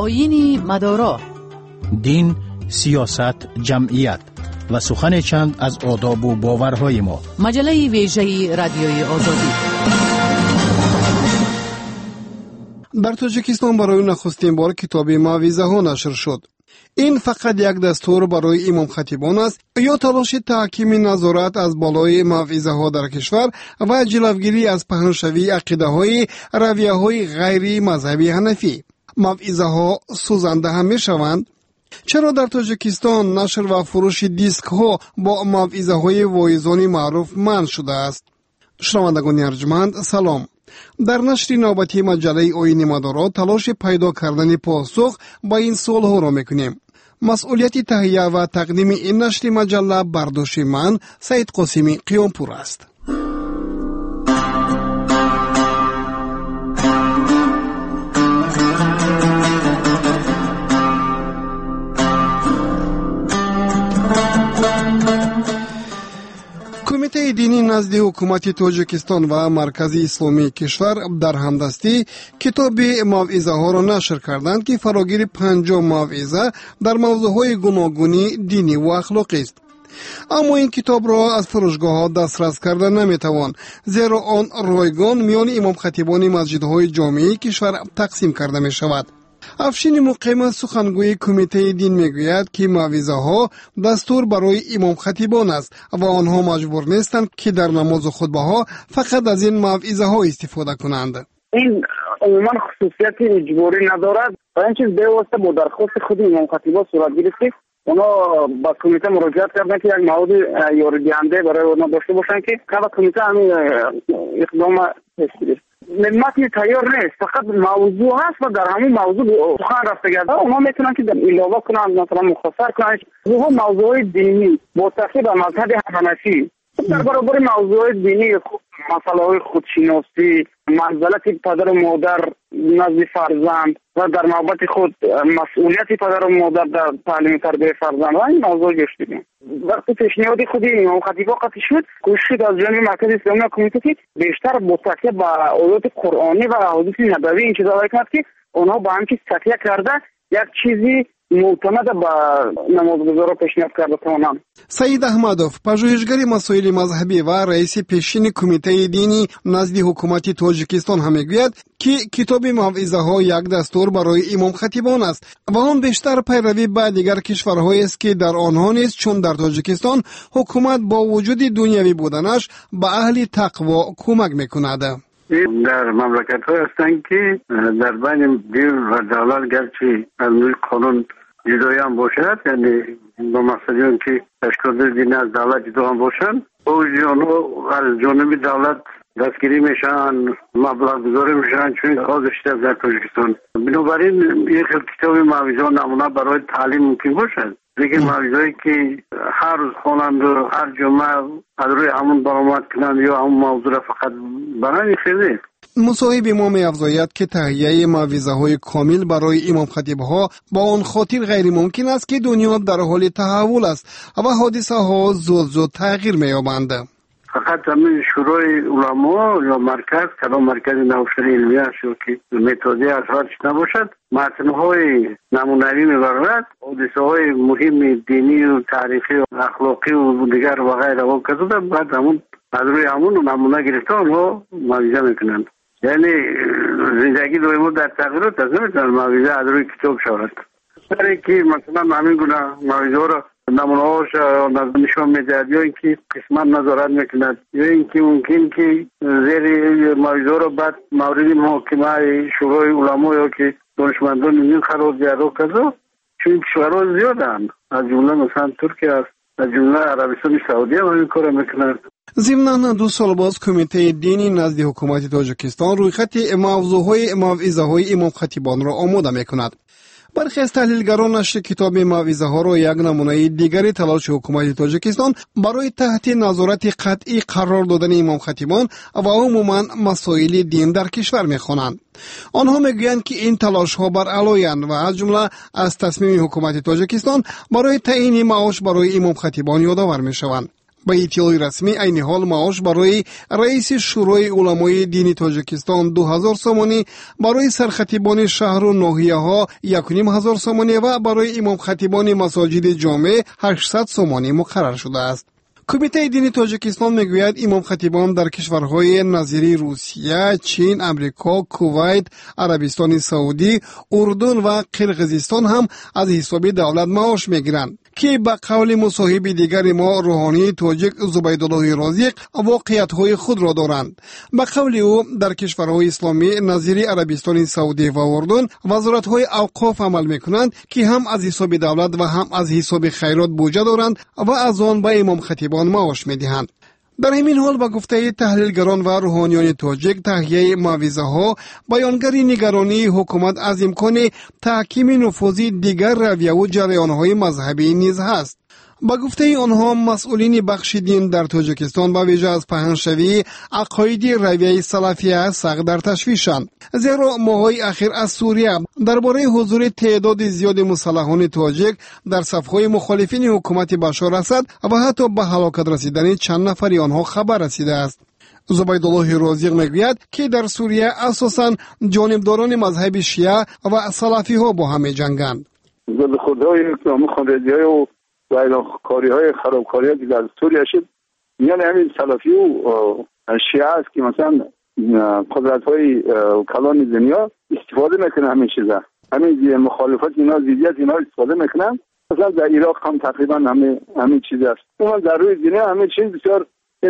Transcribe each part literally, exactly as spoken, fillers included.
آیین مدارا، دین، سیاست، جمعیت و سخن چند از آداب و باورهای ما. مجله ویژه رادیوی آزادی. در تاجیکستان برای نخستین بار کتاب موعظه ها نشر شد. این فقط یک دستور برای امام خطیبان است یا تلاش تحکیم نظارت از بالای موعظه ها در کشور و جلوگیری از پهنشوی عقیده های رویه های غیر مذهبی حنفی؟ موعظه ها سوزنده هم می شوند؟ چرا در تاجیکستان نشر و فروش دیسک ها با موعظه های واعظان معروف منع شده است؟ شنوندگان ارجمند سلام. در نشر نوبتی مجله آیین مدارا تلاش پیدا کردن پاسخ با این سوال ها را میکنیم. مسئولیت تهیه و تقدیم این نشر مجله برداشت من سید قاسمی قیامپور است. کمیته دینی نزد حکومت تاجیکستان و مرکز اسلامی کشور در همدستی کتاب موعظه ها را نشر کردند که فراگیر پنجاه موعظه در موضوعهای گوناگونی دینی و اخلاقی است. اما این کتاب را از فروشگاه ها دسترس کردن نمیتوان، زیرا آن رایگان میان امام خطیبان مسجدهای جامعه کشور تقسیم کرده می شود. افشین مقیم سخنگوی کمیته دین میگوید که موعظه ها دستور برای امام خطیبان است و آنها مجبور نیستند که در نماز خطبه ها فقط از این موعظه ها استفاده کنند. این عموما خصوصیت اجباری ندارد و این چیز به واسطه با درخواست خود امام خطیبان صورت گرفته. اونا با کمیته مراجعه کردن که یک مواد یاری دهنده برای اونا داشته باشن که کلا کمیته همین اقدام هست. متن تیار نیست، فقط موضوع هست و در همین موضوع سخن رفته گرده. اونا میتونن که علاوه کنن، مثلا مختصر کنن موضوع موضوع دینی با تاکید بر مذهب حنفی. در برابر موضوع دینی مسائل خودشناسی، منزلت پدر و مادر نزد فرزند و در نوبت خود مسئولیت پدر و مادر در تعلیم تربیت فرزند و این موضوع گشتیم. وقتی پیشنهاد خود امام خطیبا قطعی شد، کوشش از جانب مرکز اسلامی و کمیته که بیشتر با تکیه به آیات قرآنی و احادیث نبوی این چیزا کرد که اونها با هم چیز تکیه کرده یک چیزی معتمد با نمازگزارا پیشنهاد کرده تمام. سید احمدوف، پژوهشگر مسائل مذهبی و رئیس پیشین کمیته دینی نزد حکومت تاجیکستان هم میگوید که کتاب موعظه ها یک دستور برای امام خطیبان است و آن بیشتر پیروی به دیگر کشورهایی است که در آنها نیست، چون در تاجیکستان حکومت با وجود دنیوی بودنش به اهل تقوا کمک میکند. این در مملکت های هستند که در بین دین و دولت گرچه از نوع قانون جدایی هم باشد، یعنی با مقصدی اون که تشکیل دین از دولت جدا هم باشند، او جانو از جانب دولت دستگیری میشن، مبلغ گذاری میشن، چون آزش در تاجیکستان. بنابراین یک کتاب موعظه نمونه برای تعلیم ممکن باشد. دیگه موعظه‌ای که هر روز خوانند و هر جمعه از روی همون برآمد کنند یا همون موضوع فقط برای خیلی. مصاحب ما می افزاید که تهیه موعظه های کامل برای امام خطیب ها با آن خاطر غیر ممکن است که دنیا در حال تحول است و حادثه ها زود زود تغییر می یابند. فقط همین شورای علما یا مرکز، کدام مرکز نوشتن علمی است که متدی از هر چیز نباشد، متن‌های نمونه‌ای می‌برد، حادثه‌های مهم دینی و تاریخی و اخلاقی و دیگر و غیره و کذا بعد همون از روی همون نمونه گرفته آنها موعظه میکنند. یعنی زندگی دویمو در تغییرات است، نمیتونن موعظه از روی کتاب شود. سری که مثلا همین گونه موعظه را نمونه‌هاش نشان میدهد یا اینکه قسمت نظارت میکند یا اینکه ممکن که زیر موعظه را بعد مورد محاکمه شورای علما یا که دانشمندان این قرار دهد و کذا، چون کشورها زیادند، از جمله مثلا ترکیه است، از جمله عربستان سعودی هم این کار میکنند. ضمناً دو سال باز کمیته دینی نزد حکومت تاجیکستان رویخط موضوعهای موعظه های امام خطیبان را آماده میکند. برخی از تحلیلگران نشر کتاب موعظه ها را یک نمونه دیگری تلاش حکومت تاجیکستان برای تحت نظارت قطعی قرار دادن امام خطیبان و عموما مسائل دین در کشور می‌خوانند. آنها میگویند که این تلاش ها بر علایند و از جمله از تصمیم حکومت تاجیکستان برای تعیین معاش برای امام خطیبان یادآور میشوند. با اطلاع رسمی عین حال معاش برای رئیس شورای علمای دینی تاجیکستان دو هزار سومانی، برای سرخطیبان شهر و ناحیه ها یک و نیم هزار سومانی و برای امام خطیبان مساجد جامع هشتصد سومانی مقرر شده است. کمیته دینی تاجیکستان میگوید امام خطیبان در کشورهای نظیری روسیه، چین، امریکا، کویت، عربستان سعودی، اردن و قرقیزستان هم از حساب دولت معاش میگیرند که به قول مصاحب دیگر ما روحانی تاجیک زبیدالله رازق واقعیت‌های خود را دارند. به قول او در کشورهای اسلامی نظیری عربستان سعودی و اردن وزارت‌های اوقاف عمل می‌کنند که هم از حساب دولت و هم از حساب خیرات بودجه دارند و از آن به امام خطیبان معاش می‌دهند. در همین حال با گفته تحلیلگران و روحانیان تاجیک، تهیه موعظه ها بیانگر نگرانی حکومت از امکان تحکیم نفوذی دیگر رویه و جریان های مذهبی نیز هست. با گفته آنها مسئولین بخش دین در تاجیکستان با ویژه از پهنشوی عقایدی رویه سلفیه سخت در تشویشند، زیرا ماهای اخیر از سوریه درباره حضور تعداد زیاد مسلحان تاجیک در صفهای مخالفین حکومت بشار اسد و حتی به هلاکت رسیدن چند نفری آنها خبر رسیده است. زبیدالله رازق میگوید که در سوریه اساساً جانبداران مذهب شیعه و سلفی ها با هم جنگند. ضد خودهای اسلامی خانرادی‌های و کاری های خرابکاری ها که در سوریه شد میان همین سلفی و شیعه است که مثلا قدرت های کلان دنیا استفاده میکنه همین چیزا، همین مخالفت اینا، ضدیت اینا استفاده میکنن. مثلا در عراق هم تقریبا همین همین چیز است. اما در روی دنیا همین چیز بسیار،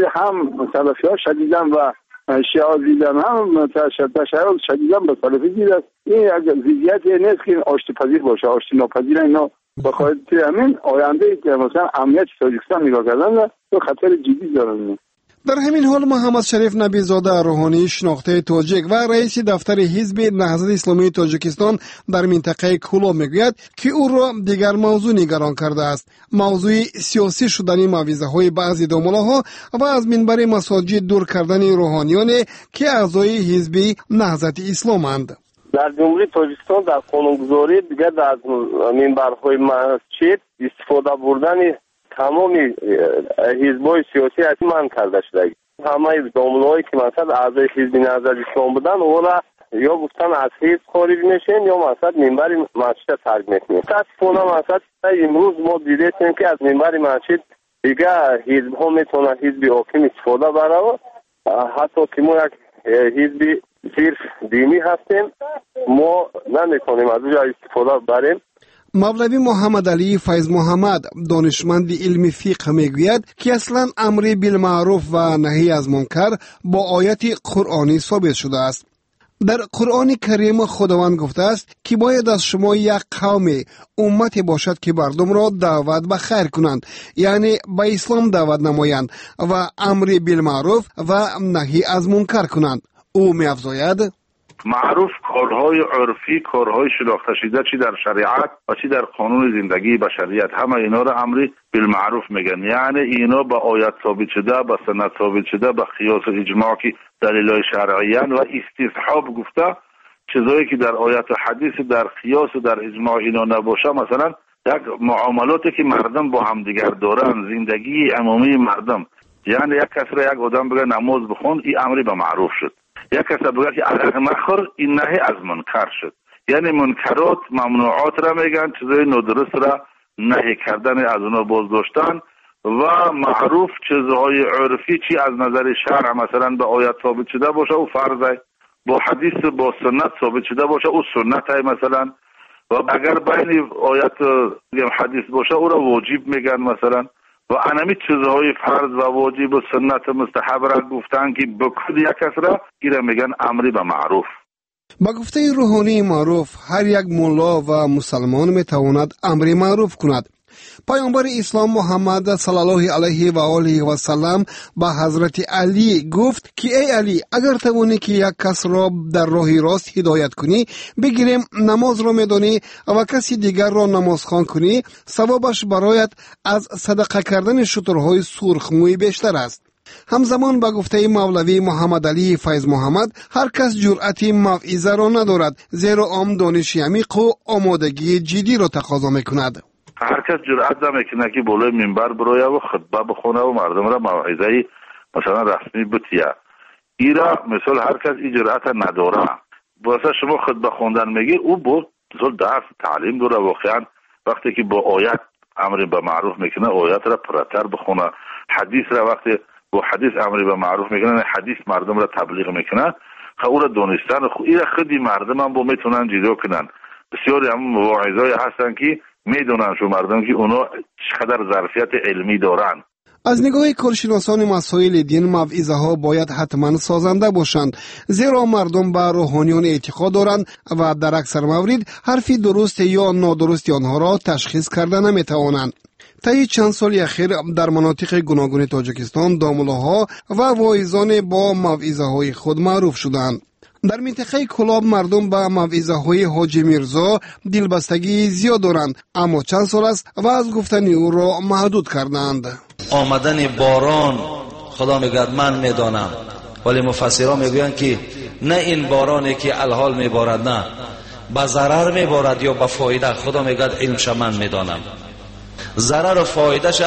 هم سلفی ها شدیدن و شیعه ها دیدن، هم تشیع شدیدن به سلفی دیدن. این ضدیت نیست که آشتی پذیر باشه، آشتی ناپذیر اینا بخاطر همین آینده که مثلا امنیت تاجیکستان نگاه کردن و خطر جدی دارن. در همین حال محمد شریف نبیزاده روحانی شناخته تاجیک و رئیس دفتر حزب نهضت اسلامی تاجیکستان در منطقه کولا میگوید که او را دیگر موضوع نگران کرده است، موضوع سیاسی شدن موعظه های بعضی داملاها و از منبر مساجد دور کردن روحانیان که اعضای حزب نهضت اسلامند. در جمهوری تاجیکستان در قانونگذاری دیگر از منبرهای مسجد استفاده بردن تمام حزب‌های سیاسی از من کرده شده. همه دامنهایی که مثلا اعضای حزب نهضت اسلام بودن اونا یا گفتن از حزب خارج میشن یا مثلا منبر مسجد ترک میکنن. متاسفانه مثلا امروز ما دیدیم که از منبر مسجد دیگه حزب‌ها میتونن حزب حاکم استفاده بره، حتی که ما یک حزب صرف دینی هستیم ما نمیکنیم از اونجا استفاده بریم. مولوی محمد علی فیض محمد دانشمند علم فقه میگوید که اصلا امر بالمعروف و نهی از منکر با آیت قرآنی ثابت شده است. در قرآن کریم خداوند گفته است که باید از شما یک قوم امتی باشد که مردم را دعوت به خیر کنند، یعنی به اسلام دعوت نمایند و امر بالمعروف و نهی از منکر کنند. او می‌افزاید معروف کارهای عرفی، کارهای شناخته شده چی در شریعت و چی در قانون زندگی بشریت، همه اینا را امر بالمعروف میگن، یعنی اینا به آیت ثابت شده، به سنت ثابت شده، به قیاس و اجماع که دلایل شرعیه و استصحاب گفته، چیزایی که در آیت و حدیث در قیاس و در اجماع اینا نباشه، مثلا یک معاملاتی که مردم با هم دیگر دارن، زندگی عمومی مردم، یعنی یک کس را یک آدم بگه نماز بخون، این امر به معروف شد. یک کس بگه که عرق مخور، این نهی از منکر شد. یعنی منکرات ممنوعات را میگن، چیزای نادرست را نهی کردن از اونا باز داشتن و معروف چیزهای عرفی چی از نظر شرع مثلا به آیت ثابت شده باشه او فرضه، با حدیث با سنت ثابت شده باشه او سنت های مثلا، و اگر بین آیت و حدیث باشه او را واجب میگن مثلا، و انمی چیزهای فرض و واجب و سنت مستحب را گفتن که بکد یک کس را گیره میگن امری به معروف. با گفته روحانی معروف هر یک مولا و مسلمان میتواند امری معروف کند. پیامبر اسلام محمد صلی الله علیه و آله و سلم با حضرت علی گفت که ای علی، اگر توانی که یک کس را در راه راست هدایت کنی، بگیریم نماز را میدانی و کسی دیگر را نمازخوان کنی، ثوابش برایت از صدقه کردن شترهای سرخموی بیشتر است. همزمان با گفته مولوی محمد علی فیض محمد هر کس جرأتی موعظه را ندارد، زیرا عام دانش عمیق و آمادگی جدی را تقاضا میکند. هر کس جرأت نمیکنه که بالای منبر بروه و خطبه بخونه و مردم را موعظه مثلا رسمی بتیه. ایرا مثلا هر کس این جرأت نداره. واسه شما خطبه خوندن میگی او بود مثلا درس تعلیم داره. واقعا وقتی که با آیت امر به معروف میکنه آیت را پرتر بخونه، حدیث را وقتی با حدیث امر به معروف میکنه حدیث مردم را تبلیغ میکنه، خب او را دونستن خو این خودی مردم هم با میتونن جدا کنن. بسیاری هم مواعظای هستن که میدونن شو مردم که اونا چقدر ظرفیت علمی دارن. از نگاه کارشناسان مسائل دین موعظه ها باید حتما سازنده باشند، زیرا مردم به روحانیون اعتقاد دارند و در اکثر موارد حرف درست یا نادرست آنها را تشخیص کرده نمیتوانند. طی چند سال اخیر در مناطق گوناگون تاجیکستان داملاها و واعظان با موعظه های خود معروف شدند. در منطقه کلاب مردم به موعظه های حاجی میرزا دلبستگی زیاد دارند، اما چند سال است و از گفتن او را محدود کردند. آمدن باران خدا میگوید من میدانم، ولی مفسران میگویند که نه این بارانی که الحال میبارد نه به ضرر میبارد یا به فایده. خدا میگوید علمش من میدانم. ضرر و فایدهش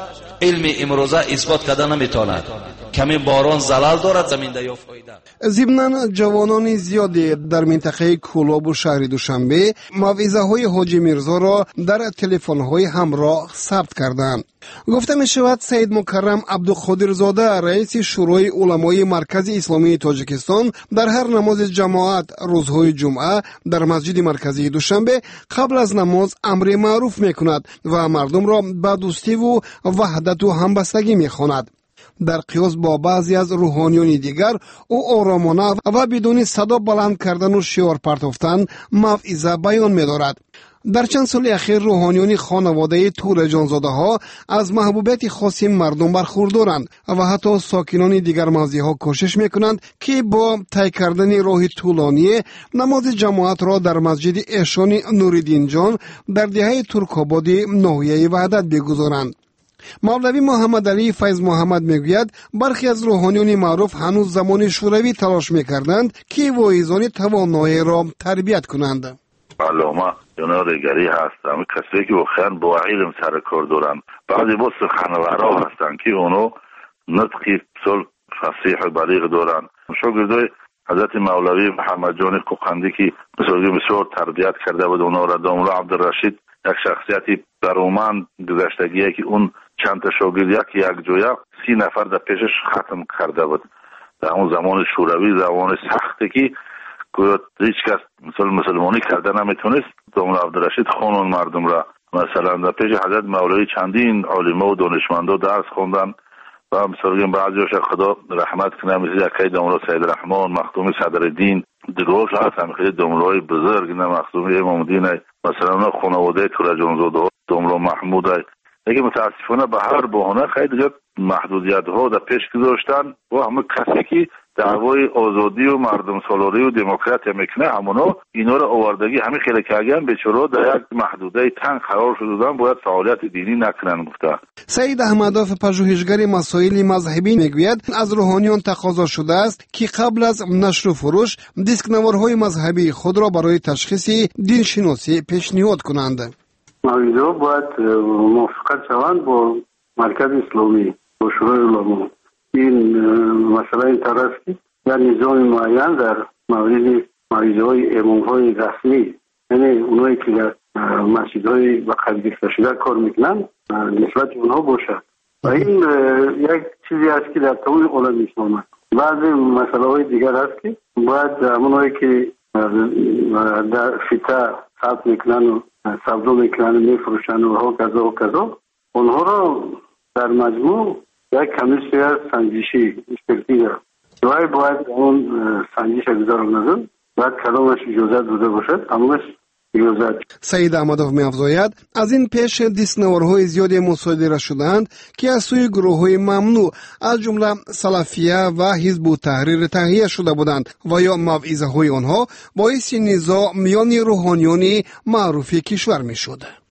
علم امروزه اثبات کرده نمیتواند. کمی باران زلال دارد زمینده یا فایده. ضمناً جوانان زیادی در منطقه کولاب و شهر دوشنبه موعظه های حاجی میرزا را در تلفن های همراه ثبت کردند. گفته می شود سید مکرم عبدالقادرزاده رئیس شورای علمای مرکز اسلامی تاجیکستان در هر نماز جماعت روزهای جمعه در مسجد مرکزی دوشنبه قبل از نماز امر معروف می کند و مردم را به دوستی و وحدت و همبستگی می خواند. در قیاس با بعضی از روحانیون دیگر او آرامانه و بدون صدا بلند کردن و شعار پرتافتن موعظه بیان می دارد. در چند سال اخیر روحانیون خانواده تور جانزاده ها از محبوبیت خاصی مردم برخوردارند و حتی ساکنان دیگر موضع ها کوشش می کنند که با طی کردن راه طولانی نماز جماعت را در مسجد احشان نوریدین جان در دهه ترک‌آباد ناحیه وحدت بگذارند. مولوی محمد علی فیض محمد میگوید برخی از روحانیون معروف هنوز زمان شوروی تلاش میکردند که واعظان توانای را تربیت کنند. علامه جناریگری هستند، کسی که واقعا با علم سر کار دارند. بعضی با سخنورا هستند که اونو نطقی سل فصیح و بلیغ دارند. شاگردای حضرت مولوی محمد جان کوقندی که بسیار تربیت کرده بود اونا را، داملا عبدالرشید یک شخصیتی برومند گذشتگیه که اون چند تا شاگرد یک یک جویا سی نفر در پیشش ختم کرده بود. در اون زمان شوروی زمان سختی که هیچ کس مثل مسلمانی کرده نمیتونست، داملا عبدالرشید خانون مردم را مثلا در پیش حضرت مولوی چندین علما و دانشمندا درس خوندن و مثلا بعضیش خدا رحمت کنه، مثل یکی داملا سید رحمان، مخدوم صدرالدین، دیگرش هستن خیلی داملای بزرگ، نه مخدوم امام الدین، مثلا اونا خانواده تور جانزاده، داملا محمود. دیگه متاسفانه به هر بهانه خیلی دیگه محدودیت ها در پیش گذاشتن و همه کسی که دعوای آزادی و مردم سالاری و دموکراسی میکنه همونا اینا رو آوردگی همین خیلی کردن بیچاره در یک محدوده تنگ قرار شدن، باید فعالیت دینی نکنن. گفته سید احمداف پژوهشگر مسائل مذهبی میگوید از روحانیون تقاضا شده است که قبل از نشر و فروش دیسک نوارهای مذهبی خود را برای تشخیص دین شناسی پیشنهاد کنند. موعظه باید موافقت شوند با مرکز اسلامی، با شورای علما. این مسئله این طرف که در نظام معین در مورد موعظه های امام های رسمی، یعنی اونایی که در مسجد های به قید گرفته شده کار میکنن، نسبت اونها باشد. و این یک چیزی است که در تمام عالم اسلام است. بعضی مسئله های دیگر هست که باید اونایی که در فیتا ثبت میکنن و سبزو میکنن و میفروشن و ها کذا و کذا، اونها را در مجموع یک کمیسیون از سنجشی اکسپرتیز دوای باید اون سنجش گذار نظر باید کلامش اجازت بوده باشد، همونش اجازت. سید احمداف می‌افزاید از این پیش دیسنوارهای زیادی مصادره شدند که از سوی گروه‌های ممنوع از جمله سلفیه و حزب التحریر تهیه شده بودند و یا موعظه‌های آنها باعث نزاع میان روحانیون معروف کشور می‌شد.